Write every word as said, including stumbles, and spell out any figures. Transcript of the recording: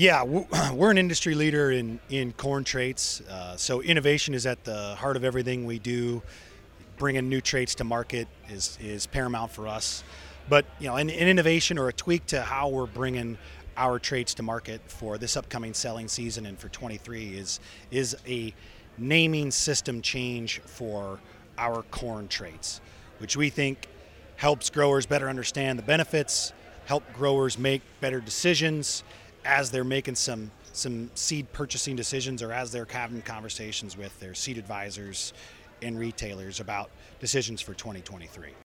Yeah, we're an industry leader in, in corn traits. Uh, so innovation is at the heart of everything we do. Bringing new traits to market is, is paramount for us. But you know, an, an innovation or a tweak to how we're bringing our traits to market for this upcoming selling season and for twenty-three is is a naming system change for our corn traits, which we think helps growers better understand the benefits, help growers make better decisions as they're making some some seed purchasing decisions or as they're having conversations with their seed advisors and retailers about decisions for twenty twenty-three.